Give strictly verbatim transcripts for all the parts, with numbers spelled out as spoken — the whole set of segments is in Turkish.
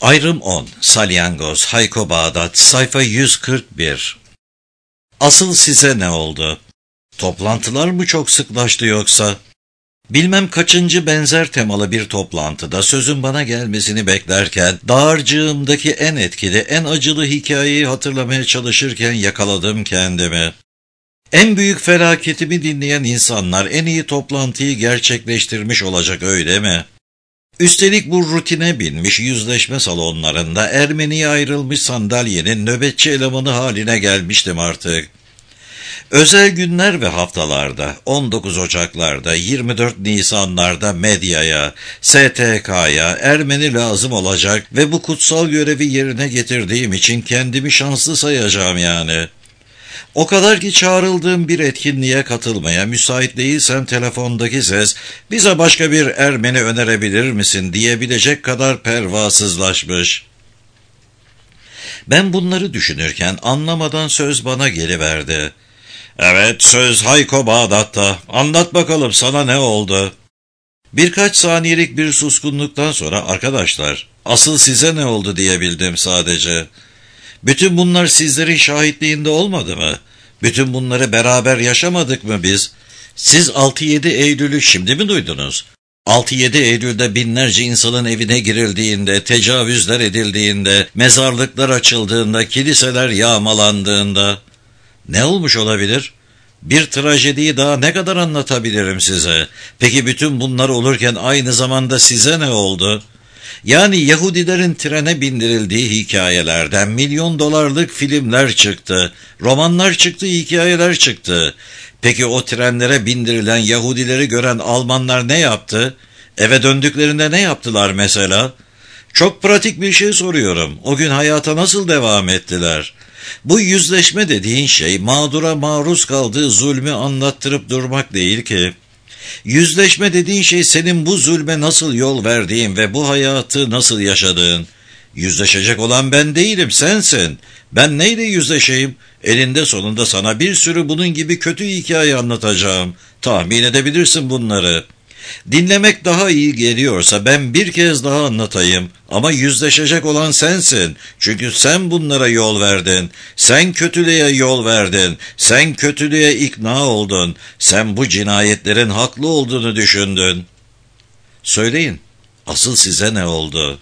Ayrım on. Salyangoz, Hayko Bağdat, sayfa yüz kırk bir. Asıl size ne oldu? Toplantılar mı çok sıklaştı yoksa? Bilmem kaçıncı benzer temalı bir toplantıda sözün bana gelmesini beklerken, dağarcığımdaki en etkili, en acılı hikayeyi hatırlamaya çalışırken yakaladım kendimi. En büyük felaketimi dinleyen insanlar en iyi toplantıyı gerçekleştirmiş olacak, öyle mi? Üstelik bu rutine binmiş yüzleşme salonlarında Ermeni'ye ayrılmış sandalyenin nöbetçi elemanı haline gelmiştim artık. Özel günler ve haftalarda, on dokuz Ocaklarda, yirmi dört Nisanlarda medyaya, S T K'ya Ermeni lazım olacak ve bu kutsal görevi yerine getirdiğim için kendimi şanslı sayacağım yani. O kadar ki çağrıldığım bir etkinliğe katılmaya müsait değilsem telefondaki ses, bize başka bir Ermeni önerebilir misin diyebilecek kadar pervasızlaşmış. Ben bunları düşünürken anlamadan söz bana geliverdi. Evet, söz Hayko Bağdat'ta. Anlat bakalım, sana ne oldu? Birkaç saniyelik bir suskunluktan sonra arkadaşlar, asıl size ne oldu diyebildim sadece. Bütün bunlar sizlerin şahitliğinde olmadı mı? Bütün bunları beraber yaşamadık mı biz? Siz altı yedi Eylül'ü şimdi mi duydunuz? altı yedi Eylül'de binlerce insanın evine girildiğinde, tecavüzler edildiğinde, mezarlıklar açıldığında, kiliseler yağmalandığında... Ne olmuş olabilir? Bir trajediyi daha ne kadar anlatabilirim size? Peki bütün bunlar olurken aynı zamanda size ne oldu? Yani Yahudilerin trene bindirildiği hikayelerden milyon dolarlık filmler çıktı, romanlar çıktı, hikayeler çıktı. Peki o trenlere bindirilen Yahudileri gören Almanlar ne yaptı? Eve döndüklerinde ne yaptılar mesela? Çok pratik bir şey soruyorum. O gün hayata nasıl devam ettiler? Bu yüzleşme dediğin şey mağdura maruz kaldığı zulmü anlattırıp durmak değil ki. Yüzleşme dediğin şey senin bu zulme nasıl yol verdiğin ve bu hayatı nasıl yaşadığın. Yüzleşecek olan ben değilim, sensin. Ben neyle yüzleşeyim? Elinde sonunda sana bir sürü bunun gibi kötü hikaye anlatacağım. Tahmin edebilirsin bunları. Dinlemek daha iyi geliyorsa ben bir kez daha anlatayım. Ama yüzleşecek olan sensin. Çünkü sen bunlara yol verdin. Sen kötülüğe yol verdin. Sen kötülüğe ikna oldun. Sen bu cinayetlerin haklı olduğunu düşündün. Söyleyin, asıl size ne oldu?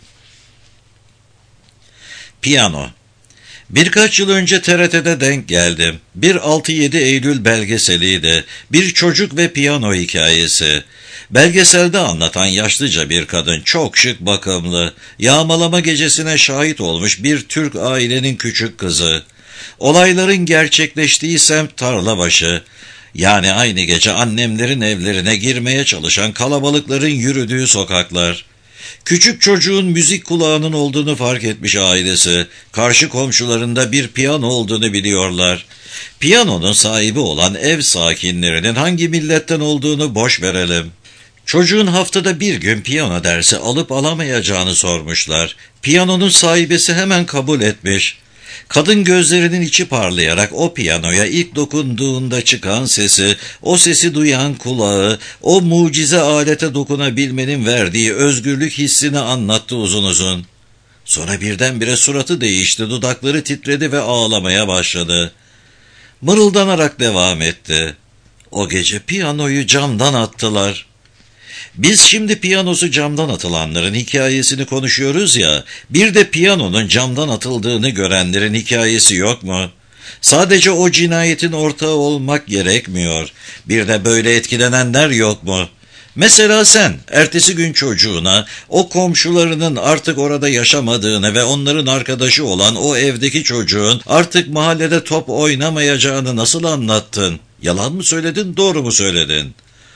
Piyano. Birkaç yıl önce T R T'de denk geldim. Bir altı yedi Eylül belgeseliydi. Bir çocuk ve piyano hikayesi. Belgeselde anlatan yaşlıca bir kadın, çok şık, bakımlı, yağmalama gecesine şahit olmuş bir Türk ailenin küçük kızı. Olayların gerçekleştiği semt Tarlabaşı. Yani aynı gece annemlerin evlerine girmeye çalışan kalabalıkların yürüdüğü sokaklar. Küçük çocuğun müzik kulağının olduğunu fark etmiş ailesi. Karşı komşularında bir piyano olduğunu biliyorlar. Piyanonun sahibi olan ev sakinlerinin hangi milletten olduğunu boş verelim. Çocuğun haftada bir gün piyano dersi alıp alamayacağını sormuşlar. Piyanonun sahibesi hemen kabul etmiş. Kadın gözlerinin içi parlayarak o piyanoya ilk dokunduğunda çıkan sesi, o sesi duyan kulağı, o mucize alete dokunabilmenin verdiği özgürlük hissini anlattı uzun uzun. Sonra birdenbire suratı değişti, dudakları titredi ve ağlamaya başladı. Mırıldanarak devam etti. O gece piyanoyu camdan attılar. Biz şimdi piyanosu camdan atılanların hikayesini konuşuyoruz ya, bir de piyanonun camdan atıldığını görenlerin hikayesi yok mu? Sadece o cinayetin ortağı olmak gerekmiyor. Bir de böyle etkilenenler yok mu? Mesela sen, ertesi gün çocuğuna, o komşularının artık orada yaşamadığını ve onların arkadaşı olan o evdeki çocuğun artık mahallede top oynamayacağını nasıl anlattın? Yalan mı söyledin, doğru mu söyledin?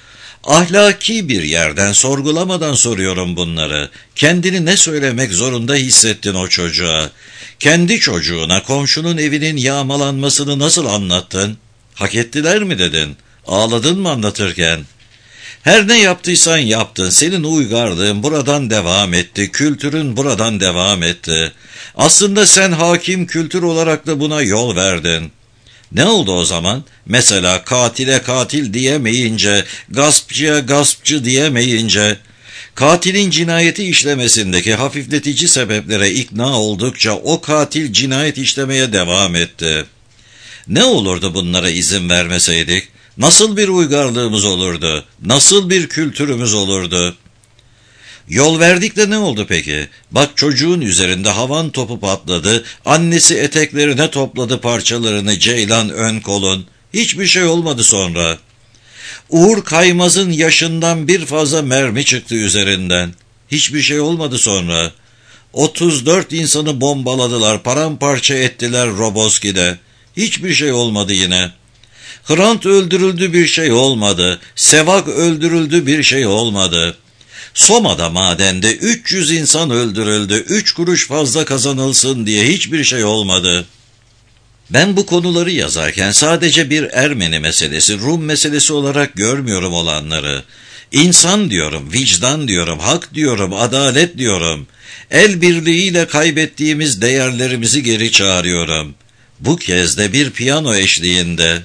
Ahlaki bir yerden sorgulamadan soruyorum bunları. Kendini ne söylemek zorunda hissettin o çocuğa? Kendi çocuğuna komşunun evinin yağmalanmasını nasıl anlattın? Hak ettiler mi dedin? Ağladın mı anlatırken? Her ne yaptıysan yaptın. Senin uygarlığın buradan devam etti. Kültürün buradan devam etti. Aslında sen hakim kültür olarak da buna yol verdin. Ne oldu o zaman? Mesela katile katil diyemeyince, gaspçıya gaspçı diyemeyince, Katilin cinayeti işlemesindeki hafifletici sebeplere ikna oldukça o katil cinayet işlemeye devam etti. Ne olurdu bunlara izin vermeseydik? Nasıl bir uygarlığımız olurdu? Nasıl bir kültürümüz olurdu? Yol verdik de ne oldu peki? Bak çocuğun üzerinde havan topu patladı, annesi eteklerine topladı parçalarını, Ceylan ön kolun. Hiçbir şey olmadı sonra. Uğur Kaymaz'ın yaşından bir fazla mermi çıktı üzerinden. Hiçbir şey olmadı sonra. otuz dört insanı bombaladılar, paramparça ettiler Roboski'de. Hiçbir şey olmadı yine. Hrant öldürüldü, bir şey olmadı. Sevak öldürüldü, bir şey olmadı. Soma'da madende üç yüz insan öldürüldü, üç kuruş fazla kazanılsın diye hiçbir şey olmadı. Ben bu konuları yazarken sadece bir Ermeni meselesi, Rum meselesi olarak görmüyorum olanları. İnsan diyorum, vicdan diyorum, hak diyorum, adalet diyorum. El birliğiyle kaybettiğimiz değerlerimizi geri çağırıyorum. Bu kez de bir piyano eşliğinde.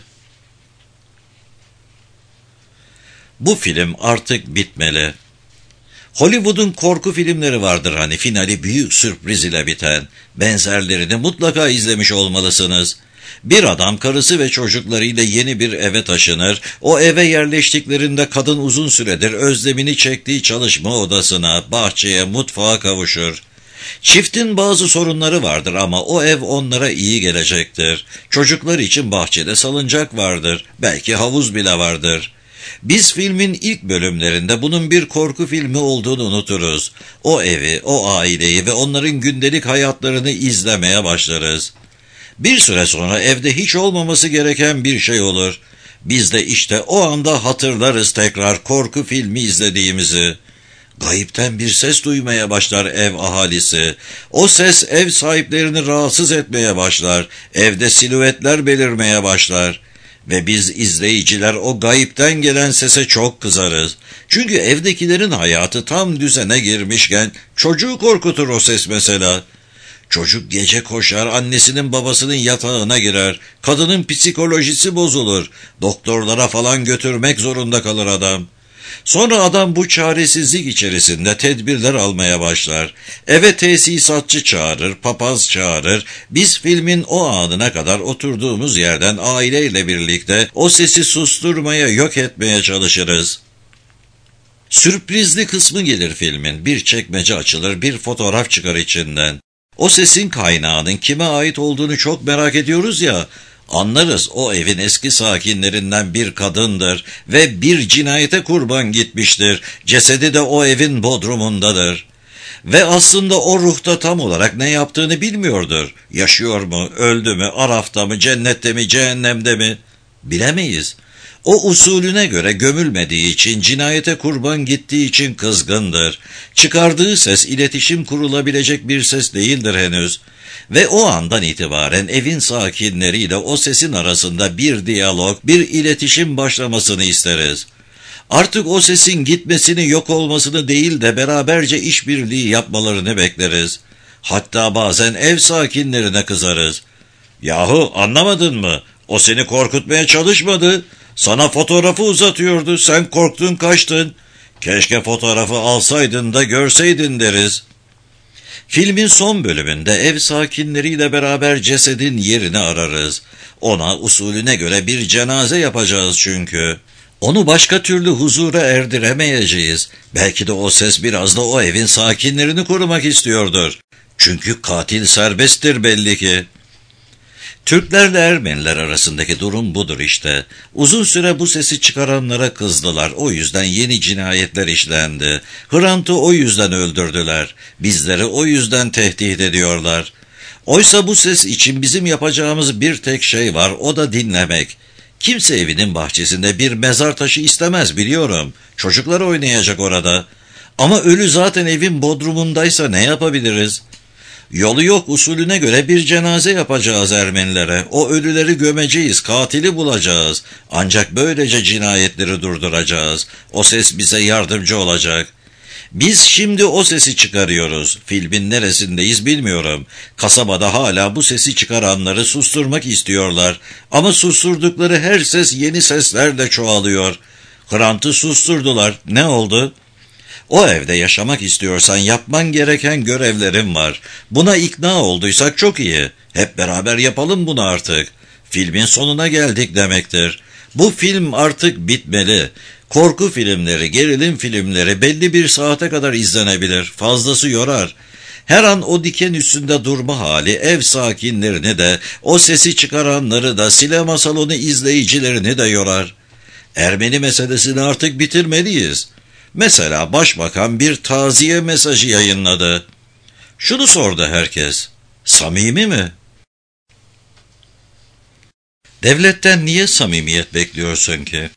Bu film artık bitmeli. Hollywood'un korku filmleri vardır hani, finali büyük sürpriz ile biten. Benzerlerini mutlaka izlemiş olmalısınız. Bir adam karısı ve çocuklarıyla yeni bir eve taşınır. O eve yerleştiklerinde kadın uzun süredir özlemini çektiği çalışma odasına, bahçeye, mutfağa kavuşur. Çiftin bazı sorunları vardır ama o ev onlara iyi gelecektir. Çocuklar için bahçede salıncak vardır, belki havuz bile vardır. Biz filmin ilk bölümlerinde bunun bir korku filmi olduğunu unuturuz. O evi, o aileyi ve onların gündelik hayatlarını izlemeye başlarız. Bir süre sonra evde hiç olmaması gereken bir şey olur. Biz de işte o anda hatırlarız tekrar korku filmi izlediğimizi. Gayipten bir ses duymaya başlar ev ahalisi. O ses ev sahiplerini rahatsız etmeye başlar. Evde silüetler belirmeye başlar. Ve biz izleyiciler o gayipten gelen sese çok kızarız. Çünkü evdekilerin hayatı tam düzene girmişken çocuğu korkutur o ses mesela. Çocuk gece koşar, annesinin babasının yatağına girer. Kadının psikolojisi bozulur. Doktorlara falan götürmek zorunda kalır adam. Sonra adam bu çaresizlik içerisinde tedbirler almaya başlar. Eve tesisatçı çağırır, papaz çağırır. Biz filmin o anına kadar oturduğumuz yerden aileyle birlikte o sesi susturmaya, yok etmeye çalışırız. Sürprizli kısmı gelir filmin. Bir çekmece açılır, bir fotoğraf çıkar içinden. O sesin kaynağının kime ait olduğunu çok merak ediyoruz ya. Anlarız, o evin eski sakinlerinden bir kadındır ve bir cinayete kurban gitmiştir. Cesedi de o evin bodrumundadır. Ve aslında o ruhta tam olarak ne yaptığını bilmiyordur. Yaşıyor mu, öldü mü, Araf'ta mı, cennette mi, cehennemde mi? Bilemeyiz. O usulüne göre gömülmediği için, cinayete kurban gittiği için kızgındır. Çıkardığı ses iletişim kurulabilecek bir ses değildir henüz. Ve o andan itibaren evin sakinleriyle o sesin arasında bir diyalog, bir iletişim başlamasını isteriz. Artık o sesin gitmesini, yok olmasını değil de beraberce işbirliği yapmalarını bekleriz. Hatta bazen ev sakinlerine kızarız. Yahu anlamadın mı? O seni korkutmaya çalışmadı. Sana fotoğrafı uzatıyordu, sen korktun kaçtın. Keşke fotoğrafı alsaydın da görseydin deriz. Filmin son bölümünde ev sakinleriyle beraber cesedin yerini ararız. Ona usulüne göre bir cenaze yapacağız çünkü. Onu başka türlü huzura erdiremeyeceğiz. Belki de o ses biraz da o evin sakinlerini korumak istiyordur. Çünkü katil serbesttir belli ki. Türklerle Ermeniler arasındaki durum budur işte. Uzun süre bu sesi çıkaranlara kızdılar. O yüzden yeni cinayetler işlendi. Hrant'ı o yüzden öldürdüler. Bizleri o yüzden tehdit ediyorlar. Oysa bu ses için bizim yapacağımız bir tek şey var, o da dinlemek. Kimse evinin bahçesinde bir mezar taşı istemez biliyorum. Çocuklar oynayacak orada. Ama ölü zaten evin bodrumundaysa ne yapabiliriz? Yolu yok, usulüne göre bir cenaze yapacağız Ermenilere. O ölüleri gömeceğiz, katili bulacağız. Ancak böylece cinayetleri durduracağız. O ses bize yardımcı olacak. Biz şimdi o sesi çıkarıyoruz. Filmin neresindeyiz bilmiyorum. Kasabada hala bu sesi çıkaranları susturmak istiyorlar. Ama susturdukları her ses yeni seslerle çoğalıyor. Hrant'ı susturdular. Ne oldu? O evde yaşamak istiyorsan yapman gereken görevlerin var. Buna ikna olduysak çok iyi. Hep beraber yapalım bunu artık. Filmin sonuna geldik demektir. Bu film artık bitmeli. Korku filmleri, gerilim filmleri belli bir saate kadar izlenebilir. Fazlası yorar. Her an o diken üstünde durma hali ev sakinlerini de, o sesi çıkaranları da, sinema salonu izleyicilerini de yorar. Ermeni meselesini artık bitirmeliyiz. Mesela başbakan bir taziye mesajı yayınladı. Şunu sordu herkes: samimi mi? Devletten niye samimiyet bekliyorsun ki?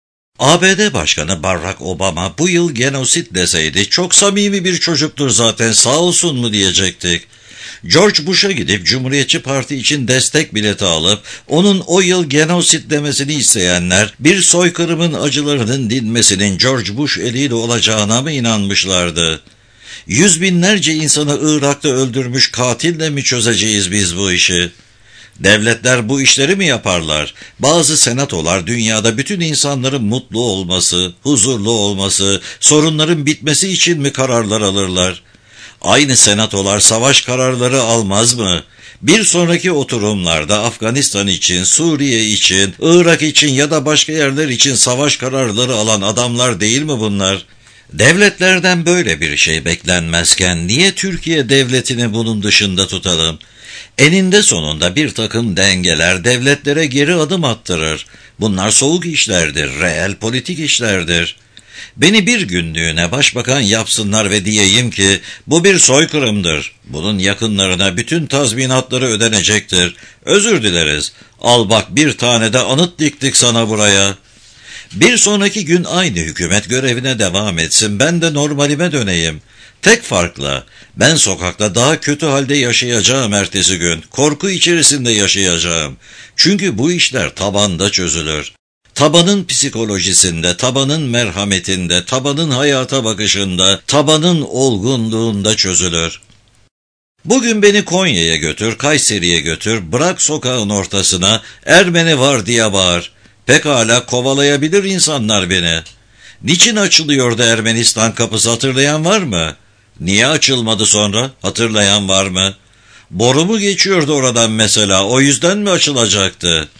A B D Başkanı Barack Obama bu yıl genosit deseydi çok samimi bir çocuktur zaten, sağ olsun mu diyecektik. George Bush'a gidip Cumhuriyetçi Parti için destek bileti alıp onun o yıl genosit demesini isteyenler bir soykırımın acılarının dinmesinin George Bush eliyle olacağına mı inanmışlardı? Yüz binlerce insanı Irak'ta öldürmüş katille mi çözeceğiz biz bu işi? Devletler bu işleri mi yaparlar? Bazı senatolar dünyada bütün insanların mutlu olması, huzurlu olması, sorunların bitmesi için mi kararlar alırlar? Aynı senatolar savaş kararları almaz mı? Bir sonraki oturumlarda Afganistan için, Suriye için, Irak için ya da başka yerler için savaş kararları alan adamlar değil mi bunlar? Devletlerden böyle bir şey beklenmezken niye Türkiye devletini bunun dışında tutalım? Eninde sonunda bir takım dengeler devletlere geri adım attırır. Bunlar soğuk işlerdir, reel politik işlerdir. Beni bir günlüğüne başbakan yapsınlar ve diyeyim ki bu bir soykırımdır. Bunun yakınlarına bütün tazminatları ödenecektir. Özür dileriz. Al bak bir tane de anıt diktik sana buraya. Bir sonraki gün aynı hükümet görevine devam etsin, ben de normalime döneyim. Tek farkla ben sokakta daha kötü halde yaşayacağım ertesi gün. Korku içerisinde yaşayacağım. Çünkü bu işler tabanda çözülür. Tabanın psikolojisinde, tabanın merhametinde, tabanın hayata bakışında, tabanın olgunluğunda çözülür. Bugün beni Konya'ya götür, Kayseri'ye götür, bırak sokağın ortasına, Ermeni var diye bağır. Pekala kovalayabilir insanlar beni. Niçin açılıyordu Ermenistan kapısı, hatırlayan var mı? Niye açılmadı sonra, hatırlayan var mı? Boru mu geçiyordu oradan mesela, o yüzden mi açılacaktı?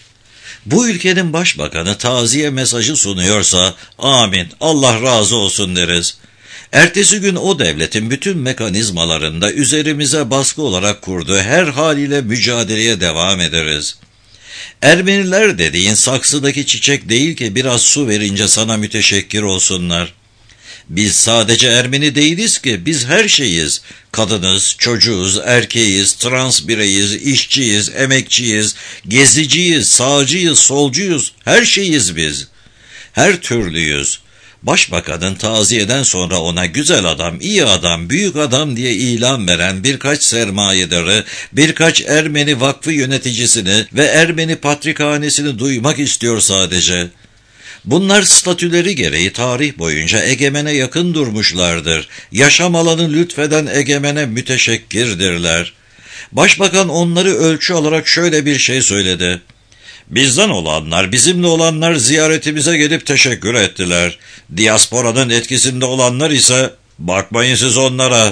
Bu ülkenin başbakanı taziye mesajı sunuyorsa, amin, Allah razı olsun deriz. Ertesi gün o devletin bütün mekanizmalarında üzerimize baskı olarak kurduğu her haliyle mücadeleye devam ederiz. Ermeniler dediğin saksıdaki çiçek değil ki biraz su verince sana müteşekkir olsunlar. Biz sadece Ermeni değiliz ki, biz her şeyiz. Kadınız, çocuğuz, erkeğiz, trans bireyiz, işçiyiz, emekçiyiz, geziciyiz, sağcıyız, solcuyuz, her şeyiz biz. Her türlüyüz. Başbakanın taziyeden sonra ona güzel adam, iyi adam, büyük adam diye ilan veren birkaç sermayedarı, birkaç Ermeni vakfı yöneticisini ve Ermeni patrikhanesini duymak istiyor sadece. Bunlar statüleri gereği tarih boyunca egemene yakın durmuşlardır. Yaşam alanı lütfeden egemene müteşekkirdirler. Başbakan onları ölçü olarak şöyle bir şey söyledi. Bizden olanlar, bizimle olanlar ziyaretimize gelip teşekkür ettiler. Diasporanın etkisinde olanlar ise bakmayın siz onlara.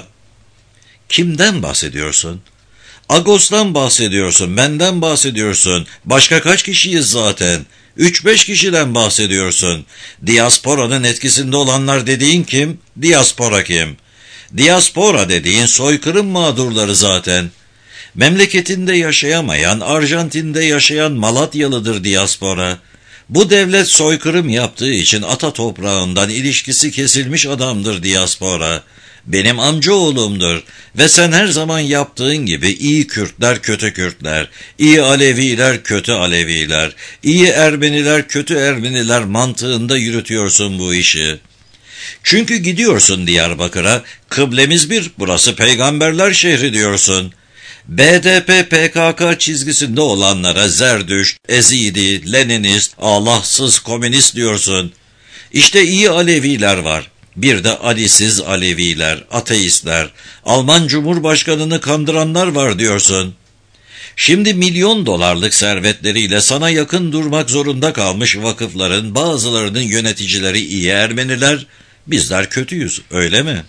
Kimden bahsediyorsun? Agos'tan bahsediyorsun, benden bahsediyorsun. Başka kaç kişiyiz zaten? Üç beş kişiden bahsediyorsun. Diasporanın etkisinde olanlar dediğin kim? Diaspora kim? Diaspora dediğin soykırım mağdurları zaten. Memleketinde yaşayamayan, Arjantin'de yaşayan Malatyalıdır diaspora. Bu devlet soykırım yaptığı için ata toprağından ilişkisi kesilmiş adamdır diaspora. Benim amcaoğlumdur ve sen her zaman yaptığın gibi iyi Kürtler kötü Kürtler, iyi Aleviler kötü Aleviler, iyi Ermeniler kötü Ermeniler mantığında yürütüyorsun bu işi. Çünkü gidiyorsun Diyarbakır'a, kıblemiz bir, burası peygamberler şehri diyorsun. B D P P K K çizgisinde olanlara Zerdüşt, Ezidi, Leninist, Allahsız komünist diyorsun. İşte iyi Aleviler var. Bir de Ali'siz Aleviler, ateistler, Alman Cumhurbaşkanını kandıranlar var diyorsun. Şimdi milyon dolarlık servetleriyle sana yakın durmak zorunda kalmış vakıfların bazılarının yöneticileri iyi Ermeniler, Bizler kötüyüz, öyle mi?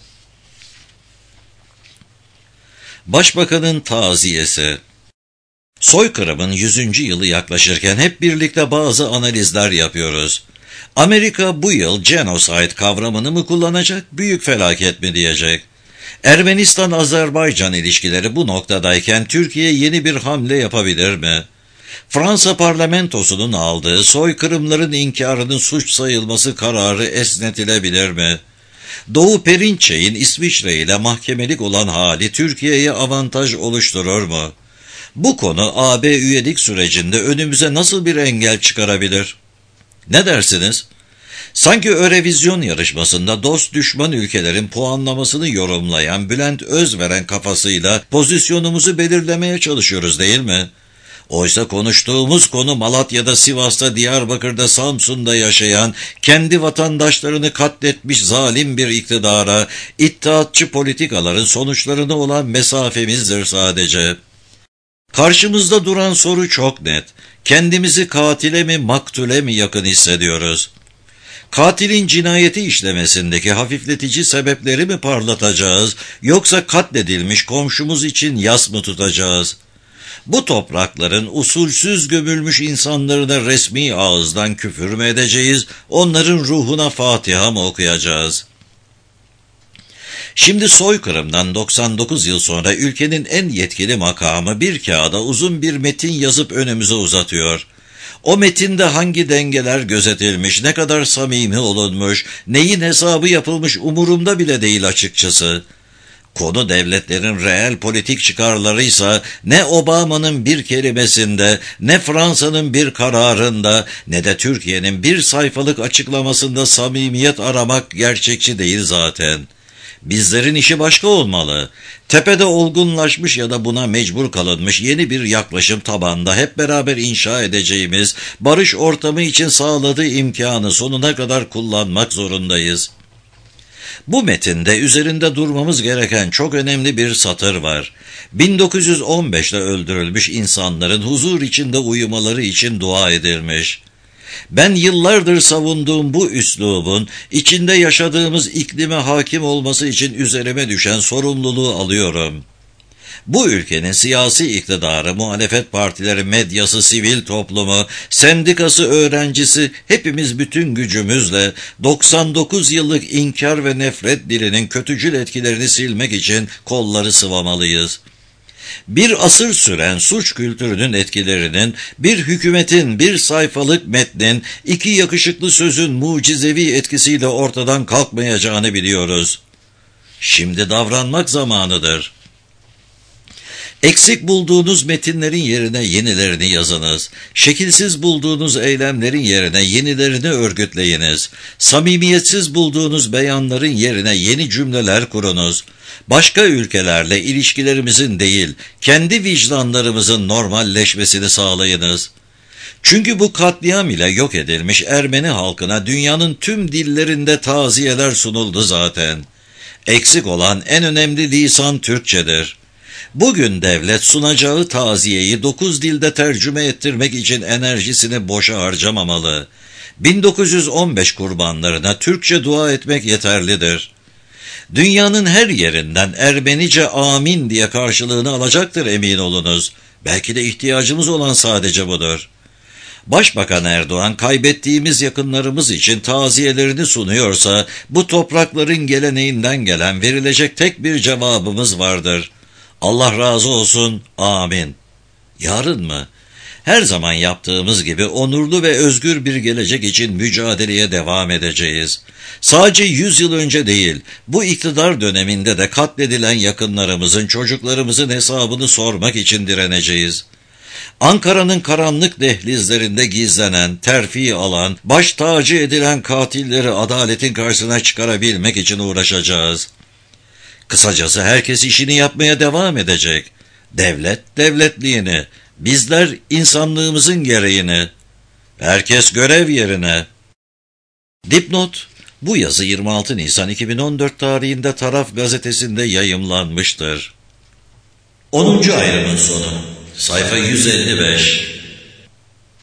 Başbakanın taziyesi. Soykırımın yüzüncü yılı yaklaşırken hep birlikte bazı analizler yapıyoruz. Amerika bu yıl genocide kavramını mı kullanacak, büyük felaket mi diyecek? Ermenistan-Azerbaycan ilişkileri bu noktadayken Türkiye yeni bir hamle yapabilir mi? Fransa parlamentosunun aldığı soykırımların inkarının suç sayılması kararı esnetilebilir mi? Doğu Perinçek'in İsviçre ile mahkemelik olan hali Türkiye'ye avantaj oluşturur mu? Bu konu A B üyelik sürecinde önümüze nasıl bir engel çıkarabilir? Ne dersiniz? Sanki Örevizyon yarışmasında dost düşman ülkelerin puanlamasını yorumlayan Bülent Özveren kafasıyla pozisyonumuzu belirlemeye çalışıyoruz değil mi? Oysa konuştuğumuz konu Malatya'da, Sivas'ta, Diyarbakır'da, Samsun'da yaşayan, kendi vatandaşlarını katletmiş zalim bir iktidara, iddiatçı politikaların sonuçlarına olan mesafemizdir sadece. Karşımızda duran soru çok net. Kendimizi katile mi, maktule mi yakın hissediyoruz? Katilin cinayeti işlemesindeki hafifletici sebepleri mi parlatacağız, yoksa katledilmiş komşumuz için yas mı tutacağız? Bu toprakların usulsüz gömülmüş insanlarına resmi ağızdan küfür mü edeceğiz, onların ruhuna Fatiha mı okuyacağız? Şimdi soykırımdan doksan dokuz yıl sonra ülkenin en yetkili makamı bir kağıda uzun bir metin yazıp önümüze uzatıyor. O metinde hangi dengeler gözetilmiş, ne kadar samimi olunmuş, neyin hesabı yapılmış umurumda bile değil açıkçası. Konu devletlerin reel politik çıkarlarıysa ne Obama'nın bir kelimesinde, ne Fransa'nın bir kararında, ne de Türkiye'nin bir sayfalık açıklamasında samimiyet aramak gerçekçi değil zaten. Bizlerin işi başka olmalı. Tepede olgunlaşmış ya da buna mecbur kalınmış yeni bir yaklaşım tabanda hep beraber inşa edeceğimiz barış ortamı için sağladığı imkanı sonuna kadar kullanmak zorundayız. Bu metinde üzerinde durmamız gereken çok önemli bir satır var. bin dokuz yüz on beşte öldürülmüş insanların huzur içinde uyumaları için dua edilmiş. Ben yıllardır savunduğum bu üslubun içinde yaşadığımız iklime hakim olması için üzerime düşen sorumluluğu alıyorum. Bu ülkenin siyasi iktidarı, muhalefet partileri, medyası, sivil toplumu, sendikası, öğrencisi hepimiz bütün gücümüzle doksan dokuz yıllık inkar ve nefret dilinin kötücül etkilerini silmek için kolları sıvamalıyız. Bir asır süren suç kültürünün etkilerinin, bir hükümetin, bir sayfalık metnin, iki yakışıklı sözün mucizevi etkisiyle ortadan kalkmayacağını biliyoruz. Şimdi davranmak zamanıdır. Eksik bulduğunuz metinlerin yerine yenilerini yazınız. Şekilsiz bulduğunuz eylemlerin yerine yenilerini örgütleyiniz. Samimiyetsiz bulduğunuz beyanların yerine yeni cümleler kurunuz. Başka ülkelerle ilişkilerimizin değil, kendi vicdanlarımızın normalleşmesini sağlayınız. Çünkü bu katliam ile yok edilmiş Ermeni halkına dünyanın tüm dillerinde taziyeler sunuldu zaten. Eksik olan en önemli lisan Türkçedir. Bugün devlet sunacağı taziyeyi dokuz dilde tercüme ettirmek için enerjisini boşa harcamamalı. bin dokuz yüz on beş kurbanlarına Türkçe dua etmek yeterlidir. Dünyanın her yerinden Ermenice amin diye karşılığını alacaktır emin olunuz. Belki de ihtiyacımız olan sadece budur. Başbakan Erdoğan kaybettiğimiz yakınlarımız için taziyelerini sunuyorsa bu toprakların geleneğinden gelen verilecek tek bir cevabımız vardır. Allah razı olsun, amin. Yarın mı? Her zaman yaptığımız gibi onurlu ve özgür bir gelecek için mücadeleye devam edeceğiz. Sadece yüz yıl önce değil, bu iktidar döneminde de katledilen yakınlarımızın, çocuklarımızın hesabını sormak için direneceğiz. Ankara'nın karanlık dehlizlerinde gizlenen, terfi alan, baş tacı edilen katilleri adaletin karşısına çıkarabilmek için uğraşacağız. Kısacası herkes işini yapmaya devam edecek. Devlet devletliğini, bizler insanlığımızın gereğini. Herkes görev yerine. Dipnot, bu yazı yirmi altı Nisan iki bin on dört tarihinde Taraf gazetesinde yayımlanmıştır. onuncu ayrımın sonu, sayfa yüz elli beş.